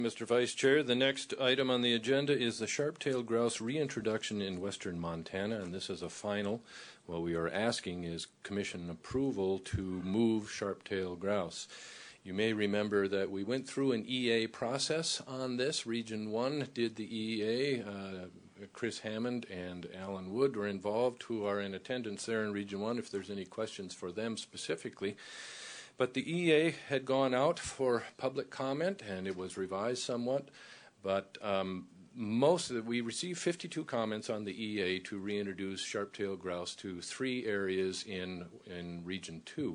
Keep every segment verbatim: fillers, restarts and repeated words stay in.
Mister Vice Chair, the next item on the agenda is the sharp-tailed grouse reintroduction in western Montana, and this is a final. What we are asking is Commission approval to move sharp-tailed grouse. You may remember that we went through an E A process on this. Region one did the E A. Uh, Chris Hammond and Alan Wood were involved, who are in attendance there in Region one, if there's any questions for them specifically. But the E A had gone out for public comment, and it was revised somewhat. But um, most of the, we received fifty-two comments on the E A to reintroduce sharp-tailed grouse to three areas in, in Region two.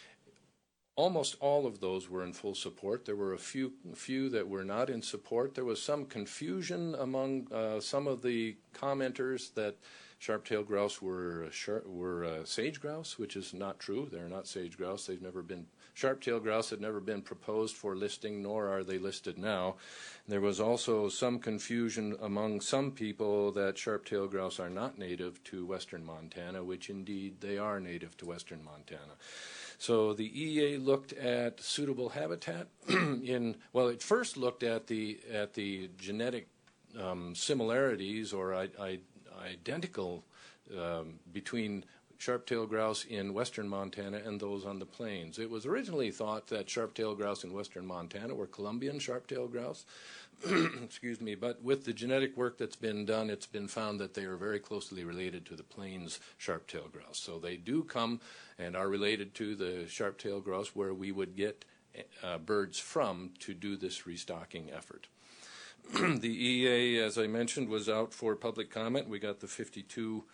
Almost all of those were in full support. There were a few, few that were not in support. There was some confusion among uh, some of the commenters that sharp-tailed grouse were sharp, were uh, sage grouse, which is not true. They're not sage grouse. They've never been sharp-tailed grouse had never been proposed for listing, nor are they listed now. There was also some confusion among some people that sharp-tailed grouse are not native to western Montana, which indeed they are native to western Montana. So the E A looked at suitable habitat in, well, it first looked at the at the genetic um, similarities or I, I, identical um, between sharp-tailed grouse in western Montana and those on the plains. It was originally thought that sharp-tailed grouse in western Montana were Columbian sharp-tailed grouse, excuse me, but with the genetic work that's been done, it's been found that they are very closely related to the plains sharp-tailed grouse. So they do come and are related to the sharp-tailed grouse where we would get uh, birds from to do this restocking effort. The E A, as I mentioned, was out for public comment. We got the fifty-two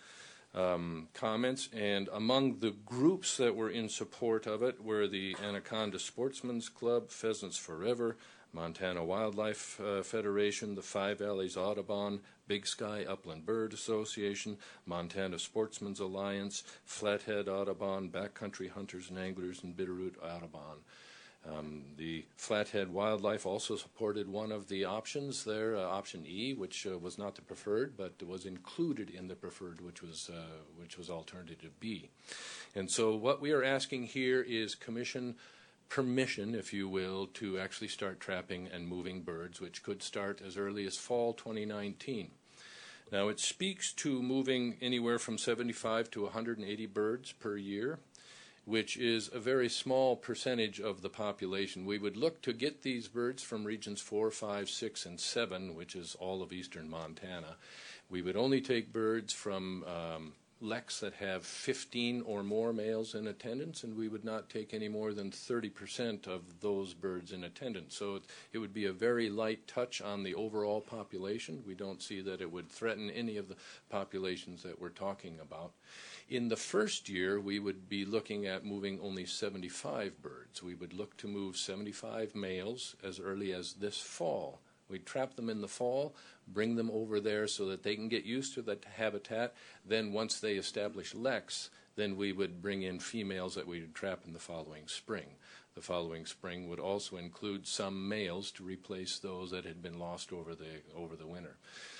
um, comments, and among the groups that were in support of it were the Anaconda Sportsman's Club, Pheasants Forever, Montana Wildlife uh, Federation, the Five Valleys Audubon, Big Sky Upland Bird Association, Montana Sportsman's Alliance, Flathead Audubon, Backcountry Hunters and Anglers, and Bitterroot Audubon. Um, the Flathead Wildlife also supported one of the options there, uh, option E, which uh, was not the preferred, but was included in the preferred, which was uh, which was alternative B. And so what we are asking here is Commission permission, if you will, to actually start trapping and moving birds, which could start as early as fall twenty nineteen. Now, it speaks to moving anywhere from seventy-five to one hundred eighty birds per year, which is a very small percentage of the population. We would look to get these birds from regions four, five, six, and seven, which is all of eastern Montana. We would only take birds from um, leks that have fifteen or more males in attendance, and we would not take any more than thirty percent of those birds in attendance. So it, it would be a very light touch on the overall population. We don't see that it would threaten any of the populations that we're talking about. In the first year, we would be looking at moving only seventy-five birds. We would look to move seventy-five males as early as this fall. We'd trap them in the fall, bring them over there so that they can get used to that habitat. Then once they establish leks, then we would bring in females that we would trap in the following spring. The following spring would also include some males to replace those that had been lost over the over the winter.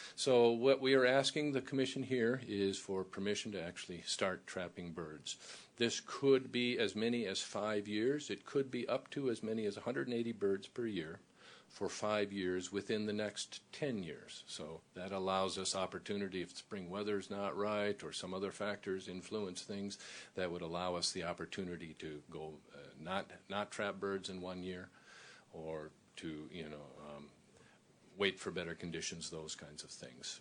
So what we are asking the Commission here is for permission to actually start trapping birds. This could be as many as five years. It could be up to as many as one hundred eighty birds per year for five years within the next ten years. So that allows us opportunity if spring weather's not right or some other factors influence things, that would allow us the opportunity to go uh, not not trap birds in one year, or to, you know, um, wait for better conditions, those kinds of things. So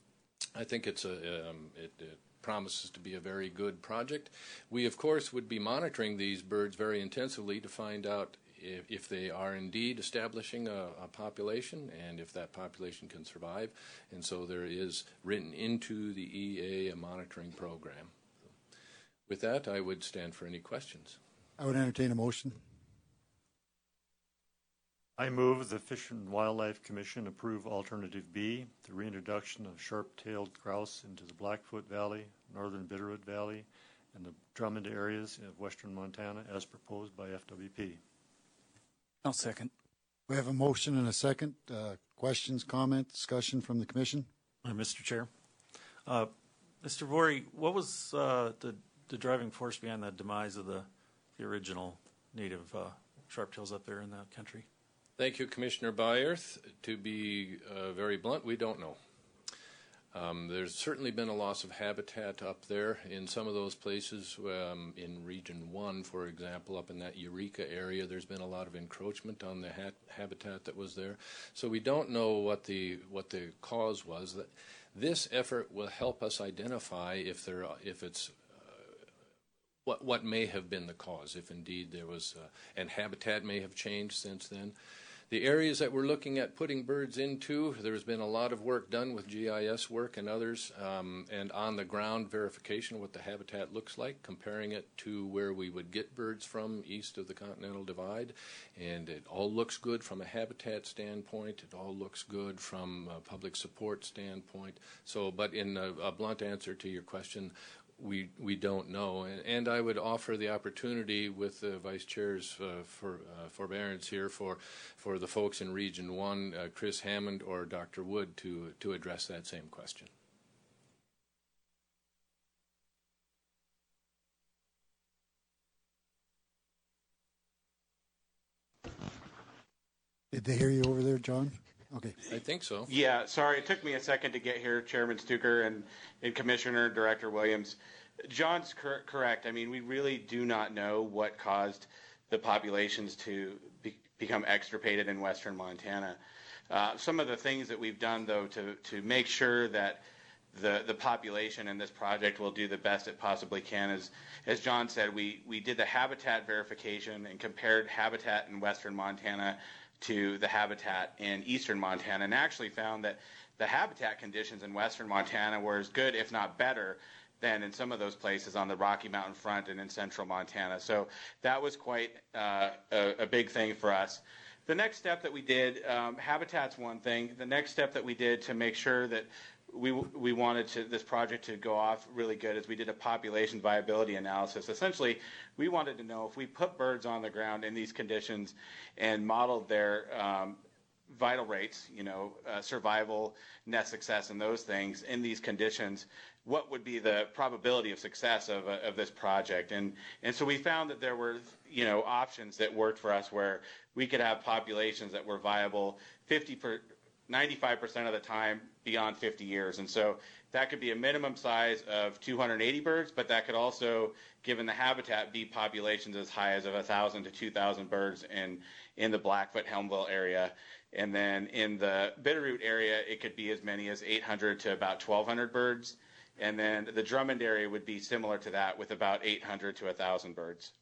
I think it's a um, it, it promises to be a very good project. We, of course, would be monitoring these birds very intensively to find out if, if they are indeed establishing a, a population and if that population can survive. And so there is written into the E A a monitoring program. So with that, I would stand for any questions. I would entertain a motion. I move the Fish and Wildlife Commission approve Alternative B, the reintroduction of sharp-tailed grouse into the Blackfoot Valley, northern Bitterroot Valley, and the Drummond areas of western Montana as proposed by F W P. I'll second. We have a motion and a second. Uh, questions, comments, discussion from the Commission? Uh, Mister Chair. Uh, Mister Vorey, what was uh, the, the driving force behind the demise of the, the original native uh, sharptails up there in that country? Thank you, Commissioner Byerth. To be uh, very blunt, we don't know. Um, there's certainly been a loss of habitat up there in some of those places. Um, in Region one, for example, up in that Eureka area, there's been a lot of encroachment on the ha- habitat that was there. So we don't know what the what the cause was. That this effort will help us identify if there if it's uh, what what may have been the cause, if indeed there was, uh, and habitat may have changed since then. The areas that we're looking at putting birds into, there's been a lot of work done with G I S work and others, um, and on-the-ground verification of what the habitat looks like, comparing it to where we would get birds from east of the Continental Divide. And it all looks good from a habitat standpoint. It all looks good from a public support standpoint. So, but in a, a blunt answer to your question, we we don't know, and, and I would offer the opportunity with the Vice Chair's uh, for uh, forbearance here for for the folks in Region One, uh, Chris Hammond or Doctor Wood, to to address that same question. Did they hear you over there, John? Okay. I think so. Yeah, sorry, it took me a second to get here, Chairman Stuker and, and Commissioner Director Williams. John's cor- correct. I mean, we really do not know what caused the populations to be, become extirpated in western Montana. Uh, some of the things that we've done, though, to, to make sure that the, the population in this project will do the best it possibly can is, as John said, we, we did the habitat verification and compared habitat in western Montana to the habitat in eastern Montana, and actually found that the habitat conditions in western Montana were as good, if not better, than in some of those places on the Rocky Mountain front and in central Montana. So that was quite uh, a, a big thing for us. The next step that we did, um, habitat's one thing. The next step that we did to make sure that we we wanted to, this project to go off really good is we did a population viability analysis. Essentially, we wanted to know if we put birds on the ground in these conditions and modeled their um, vital rates, you know, uh, survival, nest success, and those things in these conditions, what would be the probability of success of, uh, of this project? And and so we found that there were, you know, options that worked for us where we could have populations that were viable fifty per, ninety-five percent of the time beyond fifty years. And so that could be a minimum size of two hundred eighty birds, but that could also, given the habitat, be populations as high as of one thousand to two thousand birds in, in the Blackfoot Helmville area. And then in the Bitterroot area, it could be as many as eight hundred to about twelve hundred birds. And then the Drummond area would be similar to that with about eight hundred to one thousand birds.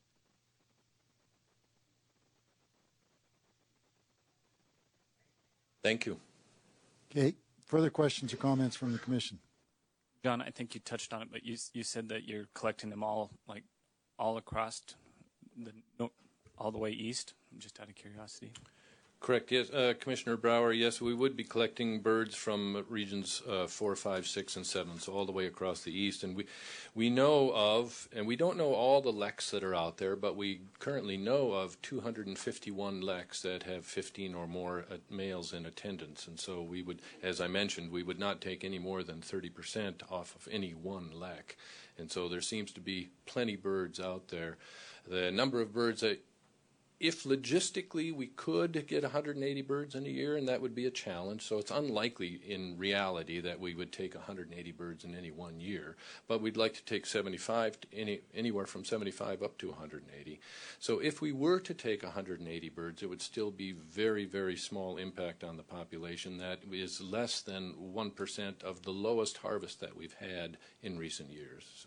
Thank you. Okay. Further questions or comments from the commission? John, I think you touched on it, but you you said that you're collecting them all, like, all across the, no, all the way east, just out of curiosity. Correct. Yes, uh, Commissioner Brower. Yes, we would be collecting birds from regions uh, four, five, six, and seven, so all the way across the east. And we we know of, and we don't know all the leks that are out there, but we currently know of two hundred fifty-one leks that have fifteen or more uh, males in attendance. And so we would, as I mentioned, we would not take any more than thirty percent off of any one lek. And so there seems to be plenty birds out there. The number of birds that, if logistically we could get one hundred eighty birds in a year, and that would be a challenge, so it's unlikely in reality that we would take one hundred eighty birds in any one year, but we'd like to take seventy-five, to any, anywhere from seventy-five up to one hundred eighty. So if we were to take one hundred eighty birds, it would still be very, very small impact on the population. That is less than one percent of the lowest harvest that we've had in recent years. So.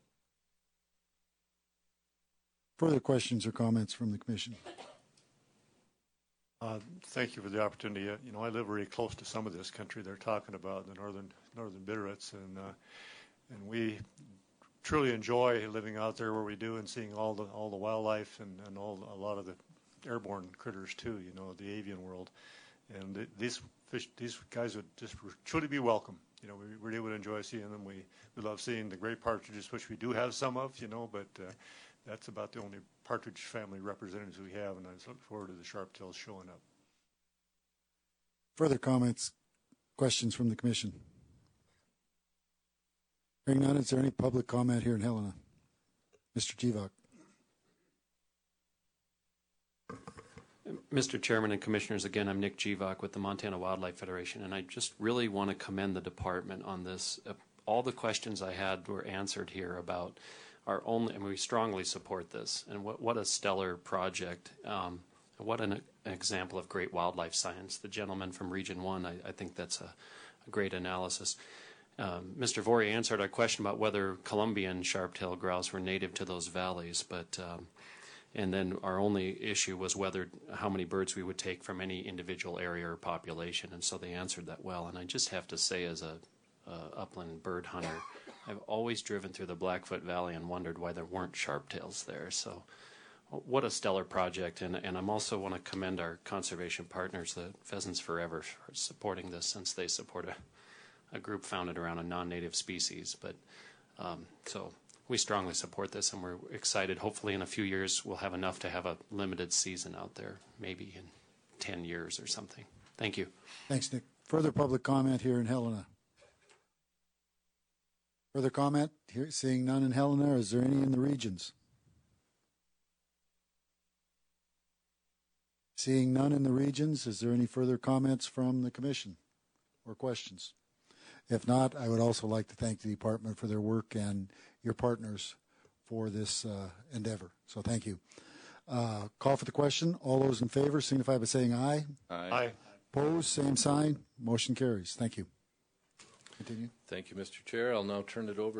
Further questions or comments from the commission? Uh, thank you for the opportunity. Uh, you know, I live very close to some of this country they're talking about, the northern northern Bitterroots, and uh, and we truly enjoy living out there where we do and seeing all the all the wildlife and, and all a lot of the airborne critters too. You know, the avian world, and th- these fish, these guys would just truly be welcome. You know, we really would enjoy seeing them. We we love seeing the gray partridges, which we do have some of. You know, but uh, that's about the only partridge family representatives we have, and I just look forward to the sharptails showing up. Further comments, questions from the commission? Hearing none, is there any public comment here in Helena? Mister Jivak. Mister Chairman and Commissioners, again, I'm Nick Jivak with the Montana Wildlife Federation, and I just really want to commend the department on this. Uh, all the questions I had were answered here about our only, and we strongly support this, and what, what a stellar project. Um, what an, an example of great wildlife science. The gentleman from Region one, I, I think that's a, a great analysis. Um, Mister Vori answered our question about whether Columbian sharp-tailed grouse were native to those valleys, but um, and then our only issue was whether how many birds we would take from any individual area or population, and so they answered that well. And I just have to say, as a uh, upland bird hunter, I've always driven through the Blackfoot Valley and wondered why there weren't sharp-tails there. So what a stellar project, and, and I'm also want to commend our conservation partners, the Pheasants Forever, for supporting this, since they support a, a group founded around a non-native species. But um, so we strongly support this, and we're excited. Hopefully in a few years we'll have enough to have a limited season out there, maybe in ten years or something. Thank you. Thanks, Nick. Further public comment here in Helena? Further comment? Here, seeing none in Helena. Is there any in the regions? Seeing none in the regions, is there any further comments from the commission or questions? If not, I would also like to thank the department for their work and your partners for this uh, endeavor. So thank you. Uh, call for the question. All those in favor signify by saying aye. Aye. Aye. Opposed, same sign. Motion carries. Thank you. Continue. Thank you, Mister Chair. I'll now turn it over